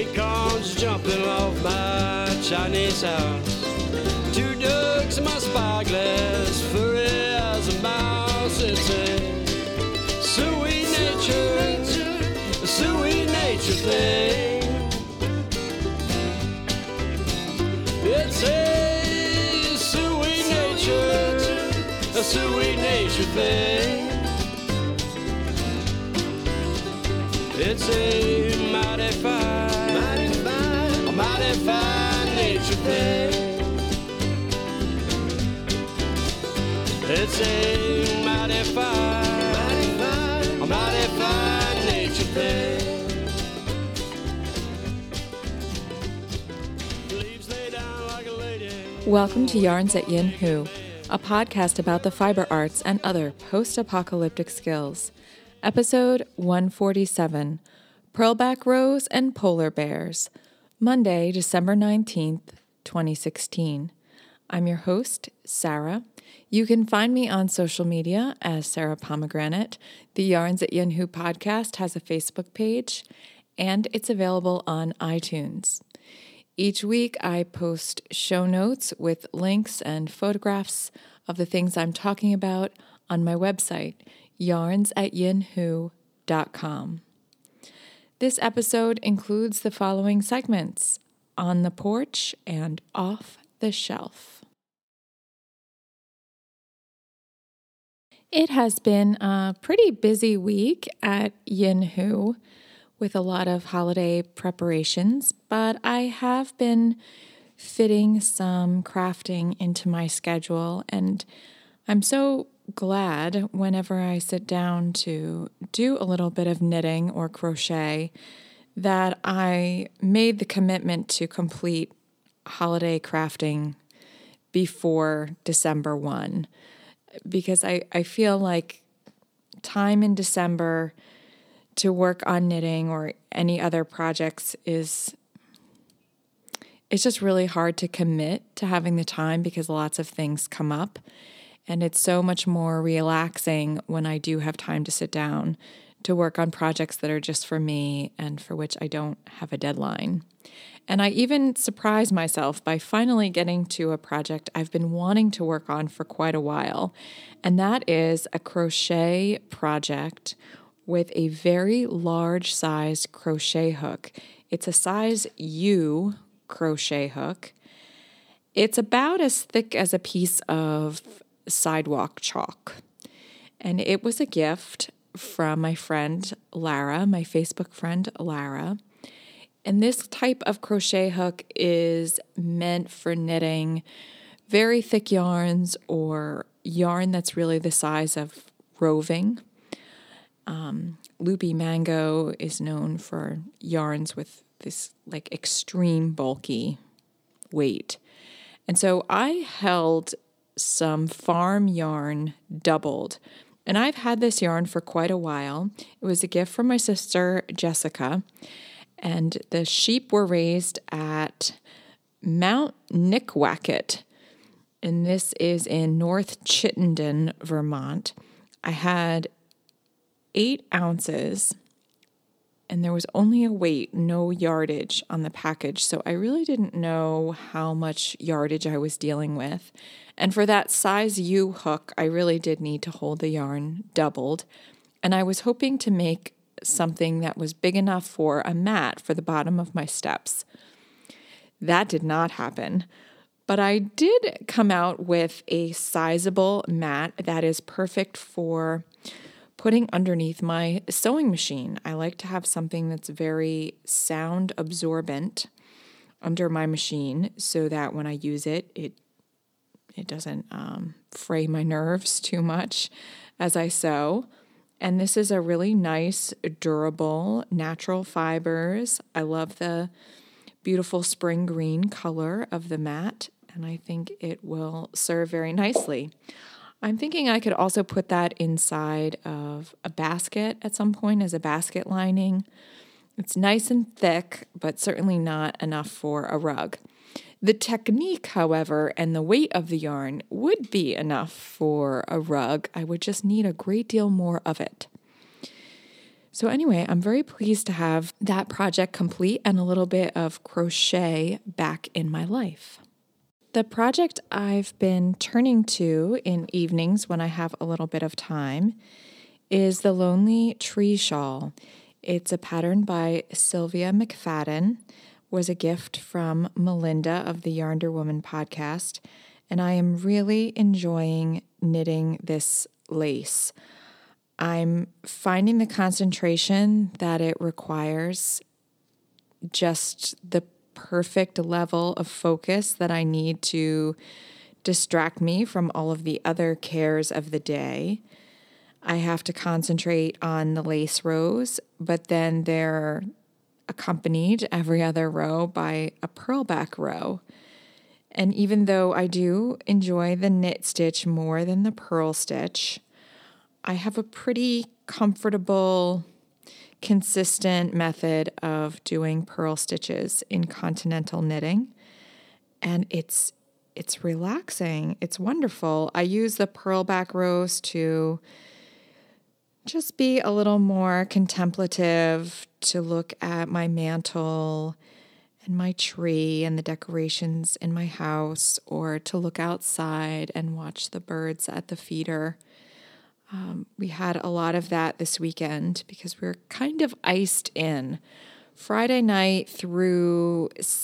Acorns jumping off my Chinese house. Two ducks in my spyglass, furry as a mouse. It's a sweet nature thing. It's a sweet nature thing. It's a mighty fine nature thing. It's a mighty fine nature thing. Leaves lay down like a lady. Welcome to Yarns at Yin Hu, a podcast about the fiber arts and other post-apocalyptic skills. Episode 147, Pearlback Rose and Polar Bears, Monday, December 19th, 2016. I'm your host, Sarah. You can find me on social media as Sarah Pomegranate. The Yarns at Yin Hu podcast has a Facebook page, and it's available on iTunes. Each week, I post show notes with links and photographs of the things I'm talking about on my website, yarnsatyinhu.com. This episode includes the following segments: On the Porch and Off the Shelf. It has been a pretty busy week at Yin Hu with a lot of holiday preparations, but I have been fitting some crafting into my schedule, and I'm so glad whenever I sit down to do a little bit of knitting or crochet that I made the commitment to complete holiday crafting before December 1, because I feel like time in December to work on knitting or any other projects it's just really hard to commit to having the time because lots of things come up. And it's so much more relaxing when I do have time to sit down to work on projects that are just for me and for which I don't have a deadline. And I even surprised myself by finally getting to a project I've been wanting to work on for quite a while. And that is a crochet project with a very large sized crochet hook. It's a size U crochet hook. It's about as thick as a piece of sidewalk chalk. And it was a gift from my friend Lara, my Facebook friend Lara. And this type of crochet hook is meant for knitting very thick yarns or yarn that's really the size of roving. Loopy Mango is known for yarns with this like extreme bulky weight. And so I held some farm yarn doubled. And I've had this yarn for quite a while. It was a gift from my sister, Jessica. And the sheep were raised at Mount Nickwacket. And this is in North Chittenden, Vermont. I had 8 ounces. And there was only a weight, no yardage on the package. So I really didn't know how much yardage I was dealing with. And for that size U hook, I really did need to hold the yarn doubled. And I was hoping to make something that was big enough for a mat for the bottom of my steps. That did not happen. But I did come out with a sizable mat that is perfect for putting underneath my sewing machine. I like to have something that's very sound absorbent under my machine so that when I use it, it doesn't fray my nerves too much as I sew. And this is a really nice, durable, natural fibers. I love the beautiful spring green color of the mat, and I think it will serve very nicely. I'm thinking I could also put that inside of a basket at some point as a basket lining. It's nice and thick, but certainly not enough for a rug. The technique, however, and the weight of the yarn would be enough for a rug. I would just need a great deal more of it. So anyway, I'm very pleased to have that project complete and a little bit of crochet back in my life. The project I've been turning to in evenings when I have a little bit of time is the Lonely Tree Shawl. It's a pattern by Sylvia McFadden, was a gift from Melinda of the Yarnder Woman podcast, and I am really enjoying knitting this lace. I'm finding the concentration that it requires, just the perfect level of focus that I need to distract me from all of the other cares of the day. I have to concentrate on the lace rows, but then they're accompanied every other row by a purlback row. And even though I do enjoy the knit stitch more than the purl stitch, I have a pretty comfortable, consistent method of doing purl stitches in continental knitting. And it's relaxing. It's wonderful. I use the purlback rows to just be a little more contemplative, to look at my mantle and my tree and the decorations in my house, or to look outside and watch the birds at the feeder. We had a lot of that this weekend because we were kind of iced in. Friday night through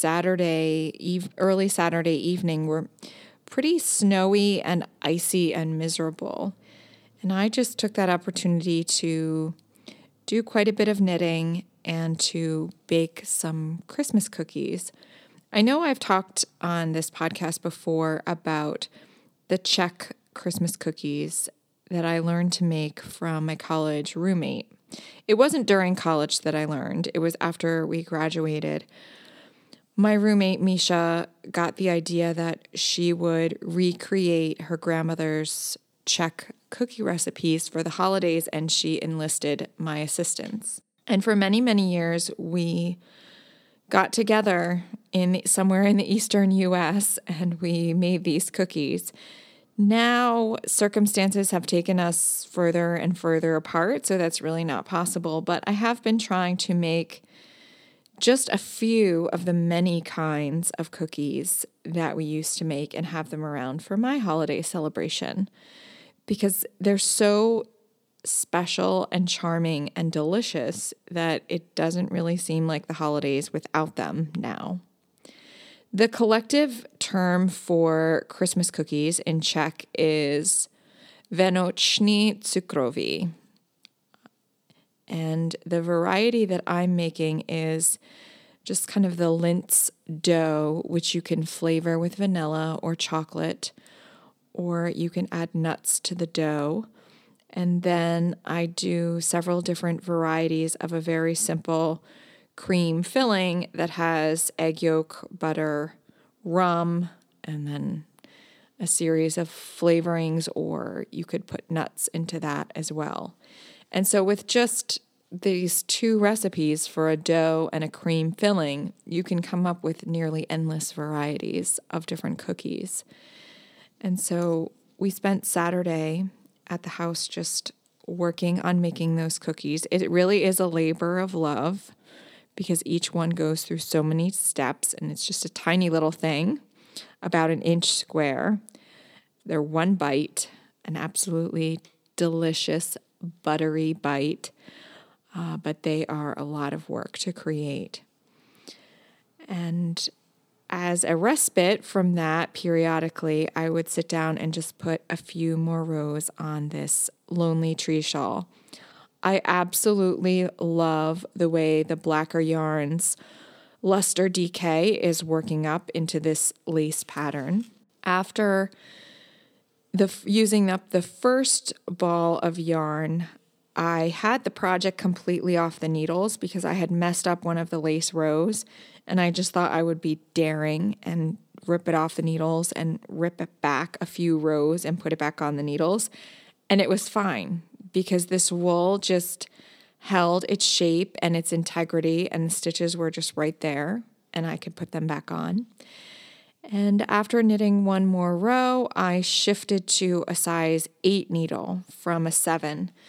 early Saturday evening were pretty snowy and icy and miserable. And I just took that opportunity to do quite a bit of knitting and to bake some Christmas cookies. I know I've talked on this podcast before about the Czech Christmas cookies that I learned to make from my college roommate. It wasn't during college that I learned. It was after we graduated. My roommate, Misha, got the idea that she would recreate her grandmother's Czech cookie recipes for the holidays, and she enlisted my assistance. And for many, many years, we got together somewhere in the eastern U.S., and we made these cookies. Now, circumstances have taken us further and further apart, so that's really not possible. But I have been trying to make just a few of the many kinds of cookies that we used to make and have them around for my holiday celebration, because they're so special and charming and delicious that it doesn't really seem like the holidays without them now. The collective term for Christmas cookies in Czech is Vánoční cukroví. And the variety that I'm making is just kind of the Linz dough, which you can flavor with vanilla or chocolate, or you can add nuts to the dough. And then I do several different varieties of a very simple cream filling that has egg yolk, butter, rum, and then a series of flavorings, or you could put nuts into that as well. And so with just these two recipes for a dough and a cream filling, you can come up with nearly endless varieties of different cookies. And so we spent Saturday at the house just working on making those cookies. It really is a labor of love because each one goes through so many steps, and it's just a tiny little thing, about an inch square. They're one bite, an absolutely delicious, buttery bite, but they are a lot of work to create. And as a respite from that, periodically, I would sit down and just put a few more rows on this Lonely Tree Shawl. I absolutely love the way the Blacker Yarns Luster DK is working up into this lace pattern. After using up the first ball of yarn, I had the project completely off the needles because I had messed up one of the lace rows, and I just thought I would be daring and rip it off the needles and rip it back a few rows and put it back on the needles. And it was fine because this wool just held its shape and its integrity, and the stitches were just right there, and I could put them back on. And after knitting one more row, I shifted to a size 8 needle from a 7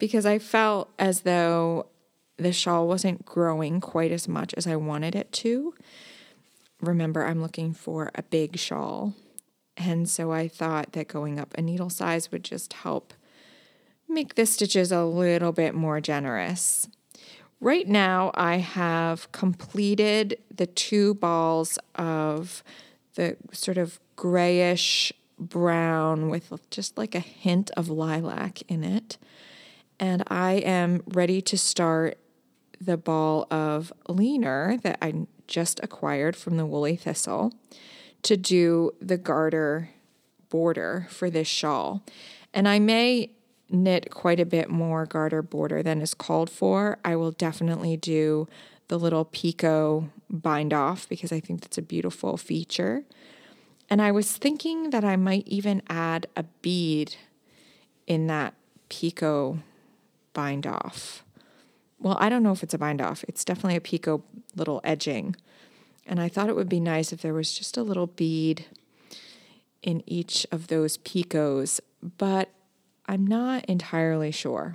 because I felt as though the shawl wasn't growing quite as much as I wanted it to. Remember, I'm looking for a big shawl. And so I thought that going up a needle size would just help make the stitches a little bit more generous. Right now, I have completed the 2 balls of the sort of grayish brown with just like a hint of lilac in it. And I am ready to start the ball of leaner that I just acquired from the Woolly Thistle to do the garter border for this shawl. And I may knit quite a bit more garter border than is called for. I will definitely do the little picot bind off because I think that's a beautiful feature. And I was thinking that I might even add a bead in that picot bind off. Well, I don't know if it's a bind off. It's definitely a picot little edging. And I thought it would be nice if there was just a little bead in each of those picots, but I'm not entirely sure.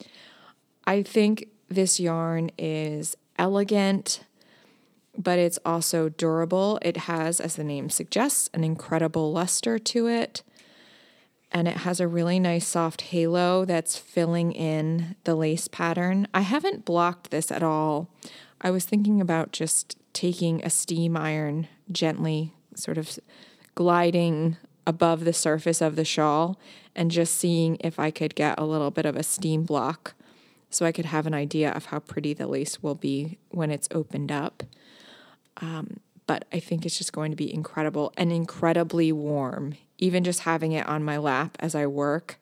I think this yarn is elegant, but it's also durable. It has, as the name suggests, an incredible luster to it. And it has a really nice soft halo that's filling in the lace pattern. I haven't blocked this at all. I was thinking about just taking a steam iron, gently sort of gliding above the surface of the shawl and just seeing if I could get a little bit of a steam block so I could have an idea of how pretty the lace will be when it's opened up. But I think it's just going to be incredible and incredibly warm. Even just having it on my lap as I work,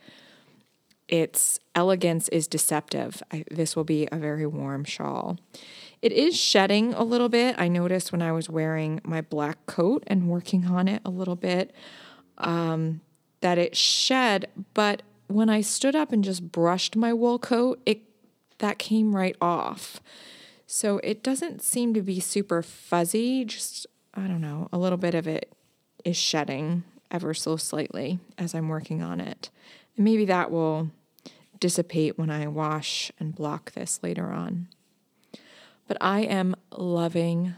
its elegance is deceptive. This will be a very warm shawl. It is shedding a little bit. I noticed when I was wearing my black coat and working on it a little bit that it shed, but when I stood up and just brushed my wool coat, that came right off. So it doesn't seem to be super fuzzy, just, I don't know, a little bit of it is shedding ever so slightly as I'm working on it. And maybe that will dissipate when I wash and block this later on. But I am loving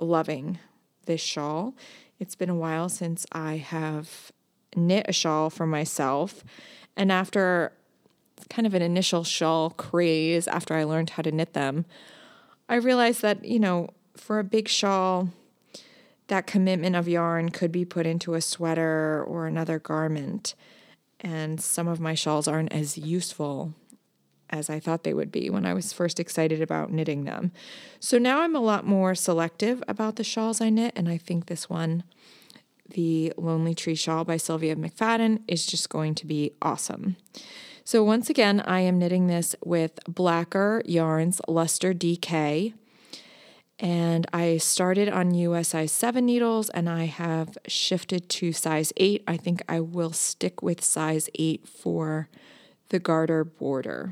this shawl. It's been a while since I have knit a shawl for myself. And after kind of an initial shawl craze, after I learned how to knit them, I realized that, for a big shawl, that commitment of yarn could be put into a sweater or another garment. And some of my shawls aren't as useful as I thought they would be when I was first excited about knitting them. So now I'm a lot more selective about the shawls I knit, and I think this one, the Lonely Tree Shawl by Sylvia McFadden, is just going to be awesome. So once again, I am knitting this with Blacker Yarns Luster DK. And I started on US size 7 needles, and I have shifted to size 8. I think I will stick with size 8 for the garter border.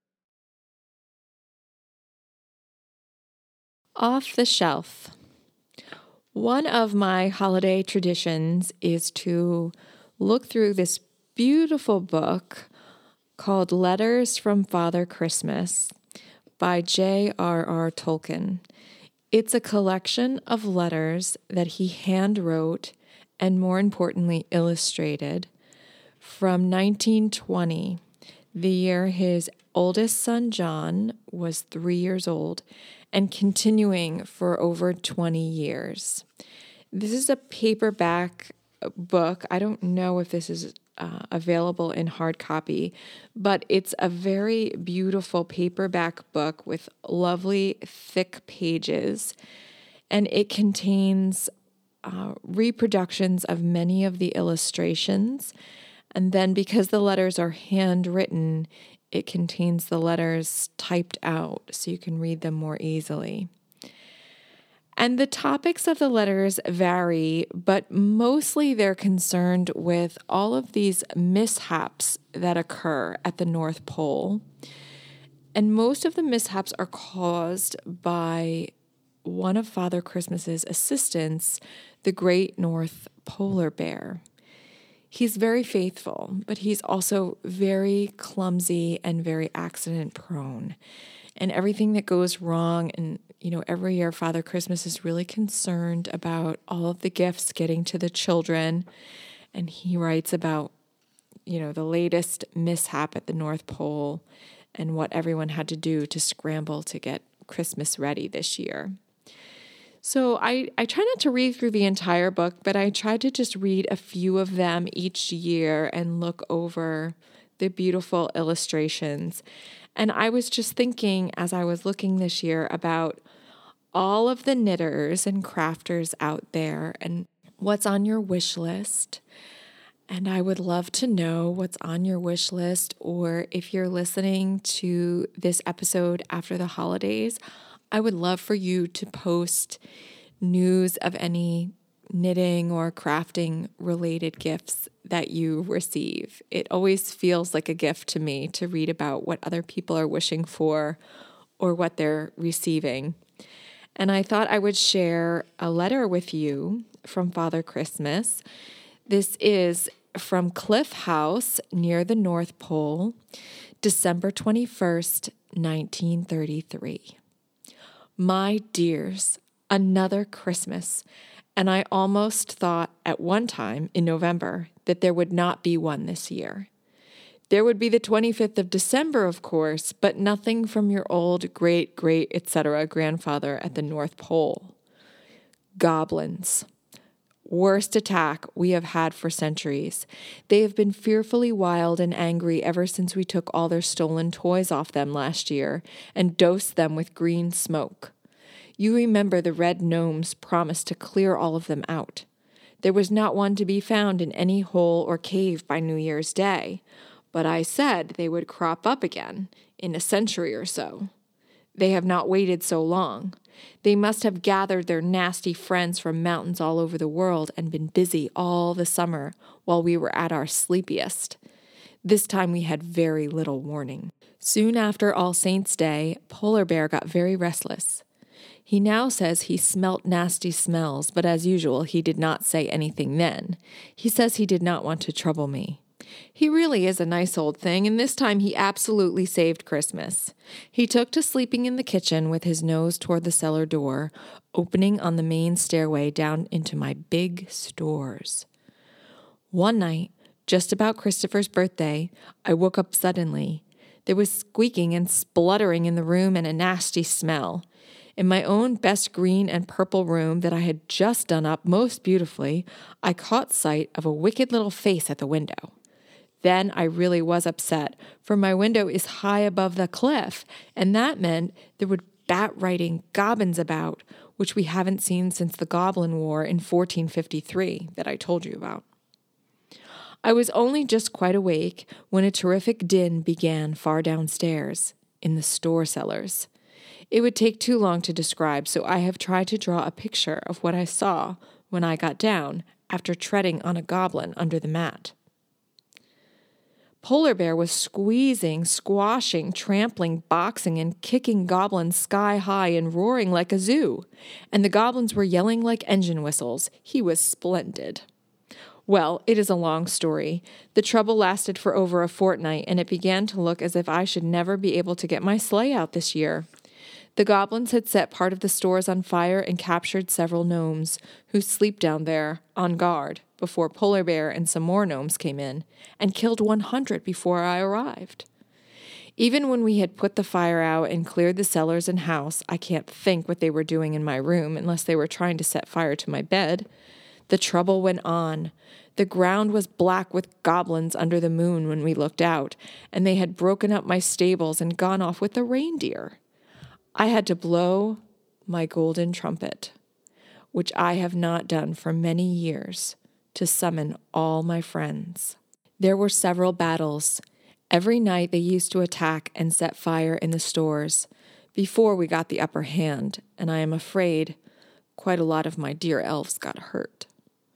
Off the shelf. One of my holiday traditions is to look through this beautiful book called Letters from Father Christmas by J.R.R. Tolkien. It's a collection of letters that he hand wrote and, more importantly, illustrated from 1920, the year his oldest son, John, was 3 years old, and continuing for over 20 years. This is a paperback book. I don't know if this is available in hard copy, but it's a very beautiful paperback book with lovely thick pages, and it contains reproductions of many of the illustrations. And then because the letters are handwritten, it contains the letters typed out so you can read them more easily. And the topics of the letters vary, but mostly they're concerned with all of these mishaps that occur at the North Pole. And most of the mishaps are caused by one of Father Christmas's assistants, the Great North Polar Bear. He's very faithful, but he's also very clumsy and very accident prone. And everything that goes wrong, and every year Father Christmas is really concerned about all of the gifts getting to the children. And he writes about, the latest mishap at the North Pole and what everyone had to do to scramble to get Christmas ready this year. So I try not to read through the entire book, but I try to just read a few of them each year and look over the beautiful illustrations. And I was just thinking as I was looking this year about all of the knitters and crafters out there and what's on your wish list. And I would love to know what's on your wish list, or if you're listening to this episode after the holidays, I would love for you to post news of any knitting or crafting related gifts that you receive. It always feels like a gift to me to read about what other people are wishing for or what they're receiving. And I thought I would share a letter with you from Father Christmas. This is from Cliff House near the North Pole, December 21st, 1933. My dears, another Christmas, and I almost thought at one time in November that there would not be one this year. There would be the 25th of December, of course, but nothing from your old great, etc. grandfather at the North Pole. Goblins. Worst attack we have had for centuries. They have been fearfully wild and angry ever since we took all their stolen toys off them last year and dosed them with green smoke. You remember the red gnomes promised to clear all of them out. There was not one to be found in any hole or cave by New Year's Day, but I said they would crop up again in a century or so. They have not waited so long. They must have gathered their nasty friends from mountains all over the world and been busy all the summer while we were at our sleepiest. This time we had very little warning. Soon after All Saints' Day, Polar Bear got very restless. He now says he smelt nasty smells, but as usual, he did not say anything then. He says he did not want to trouble me. He really is a nice old thing, and this time he absolutely saved Christmas. He took to sleeping in the kitchen with his nose toward the cellar door, opening on the main stairway down into my big stores. One night, just about Christopher's birthday, I woke up suddenly. There was squeaking and spluttering in the room and a nasty smell. In my own best green and purple room that I had just done up most beautifully, I caught sight of a wicked little face at the window. Then I really was upset, for my window is high above the cliff, and that meant there were bat-riding goblins about, which we haven't seen since the Goblin War in 1453 that I told you about. I was only just quite awake when a terrific din began far downstairs, in the store cellars. It would take too long to describe, so I have tried to draw a picture of what I saw when I got down after treading on a goblin under the mat. Polar Bear was squeezing, squashing, trampling, boxing, and kicking goblins sky high and roaring like a zoo, and the goblins were yelling like engine whistles. He was splendid. Well, it is a long story. The trouble lasted for over a fortnight, and it began to look as if I should never be able to get my sleigh out this year. The goblins had set part of the stores on fire and captured several gnomes, who sleep down there, on guard, before Polar Bear and some more gnomes came in, and killed 100 before I arrived. Even when we had put the fire out and cleared the cellars and house, I can't think what they were doing in my room unless they were trying to set fire to my bed. The trouble went on. The ground was black with goblins under the moon when we looked out, and they had broken up my stables and gone off with the reindeer. I had to blow my golden trumpet, which I have not done for many years, to summon all my friends. There were several battles. Every night they used to attack and set fire in the stores before we got the upper hand, and I am afraid quite a lot of my dear elves got hurt.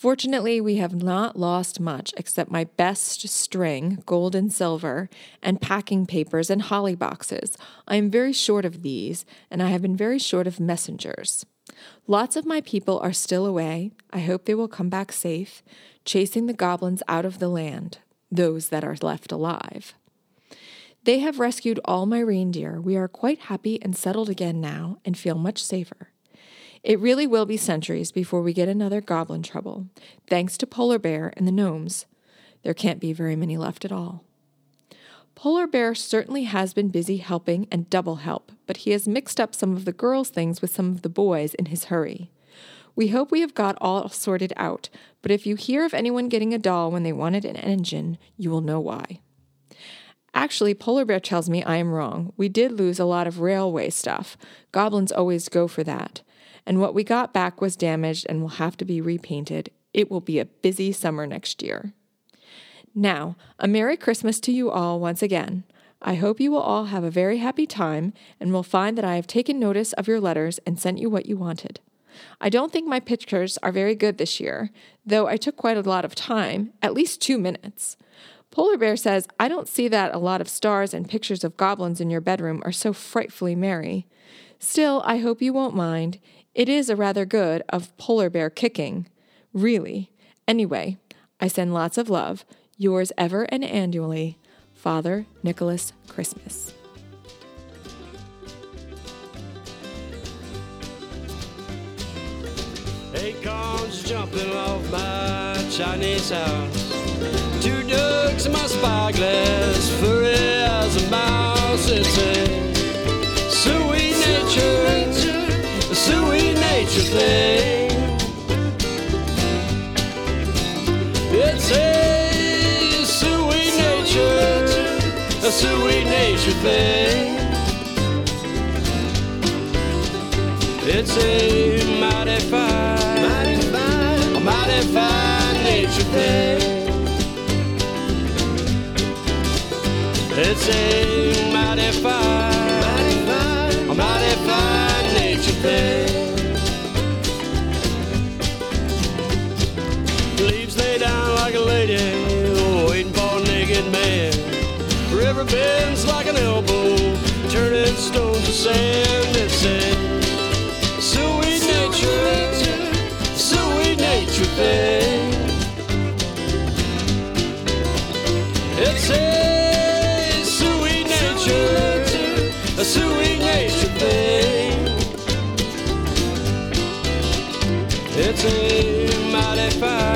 Fortunately, we have not lost much except my best string, gold and silver, and packing papers and holly boxes. I am very short of these, and I have been very short of messengers. Lots of my people are still away. I hope they will come back safe, chasing the goblins out of the land, those that are left alive. They have rescued all my reindeer. We are quite happy and settled again now and feel much safer. It really will be centuries before we get another goblin trouble, thanks to Polar Bear and the gnomes. There can't be very many left at all. Polar Bear certainly has been busy helping and double help, but he has mixed up some of the girls' things with some of the boys in his hurry. We hope we have got all sorted out, but if you hear of anyone getting a doll when they wanted an engine, you will know why. Actually, Polar Bear tells me I am wrong. We did lose a lot of railway stuff. Goblins always go for that. And what we got back was damaged and will have to be repainted. It will be a busy summer next year. Now, a Merry Christmas to you all once again. I hope you will all have a very happy time and will find that I have taken notice of your letters and sent you what you wanted. I don't think my pictures are very good this year, though I took quite a lot of time, at least 2 minutes. Polar Bear says, I don't see that a lot of stars and pictures of goblins in your bedroom are so frightfully merry. Still, I hope you won't mind. It is a rather good of Polar Bear kicking. Really. Anyway, I send lots of love. Yours ever and annually, Father Nicholas Christmas. Acorns jumping off my Chinese house. 2 ducks in my spyglass, furry as a mouse. It's a sweet nature thing. It's a sweet nature thing. It's a mighty fine nature thing. It's a mighty fine nature thing. Leaves lay down like a lady, waiting for a naked man. River bends like an elbow, turning stones to sand. It's a sweet nature thing. It's a sweet nature thing. It's a mighty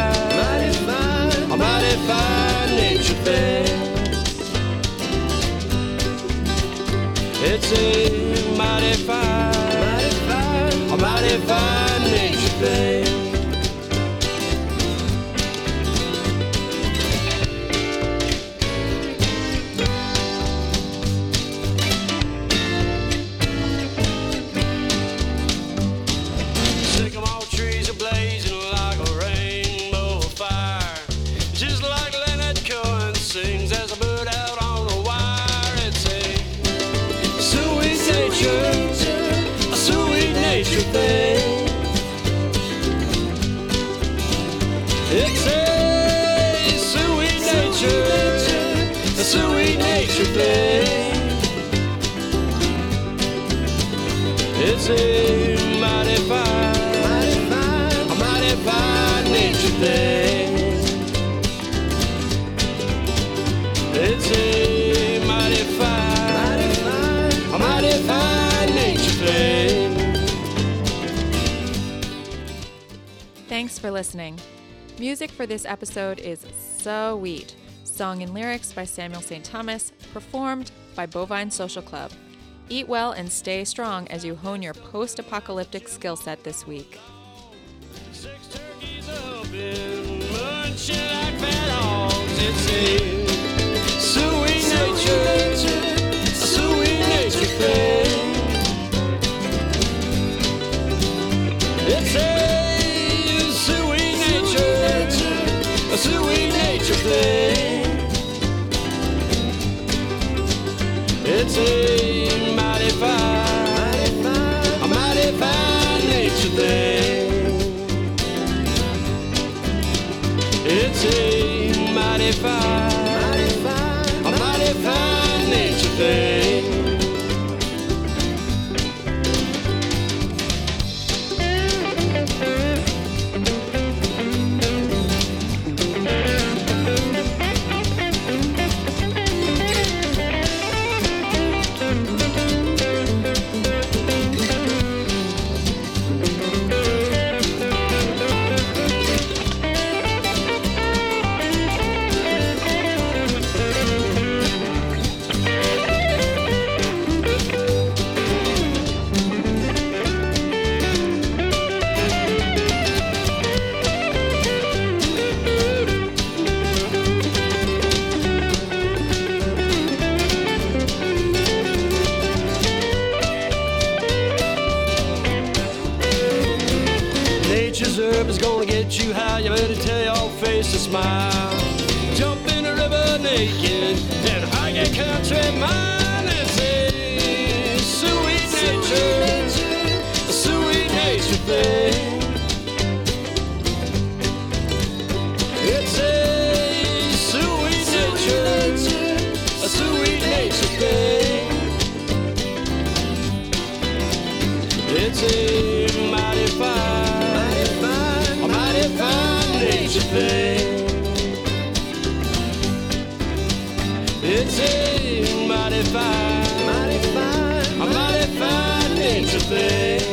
fine nature thing. It's a mighty fine nature thing. Sycamore trees are blazing like a rainbow fire, just like Leonard Cohen sings as a bird out on a wire. It's a sweet nature thing. It's a sweet nature thing. It's a mighty fine nature thing. It's a mighty fine nature thing. Thanks for listening. Music for this episode is Sweet, song and lyrics by Samuel St. Thomas, performed by Bovine Social Club. Eat well and stay strong as you hone your post-apocalyptic skill set this week. 6 turkeys up and munching like fat hogs. It's a sweet nature thing. It's a sweet nature thing. It's a mighty fine nature thing. mighty fine, a mighty fine nature thing. Nature's herb is gonna get you high. You better tell your face to smile. Jump in the river naked and hug your country mile. It's a sweet nature, a sweet nature thing. It's a sweet nature, a sweet nature thing. It's a mighty fine, a mighty fine nature thing. It's a mighty fine, a mighty fine nature thing.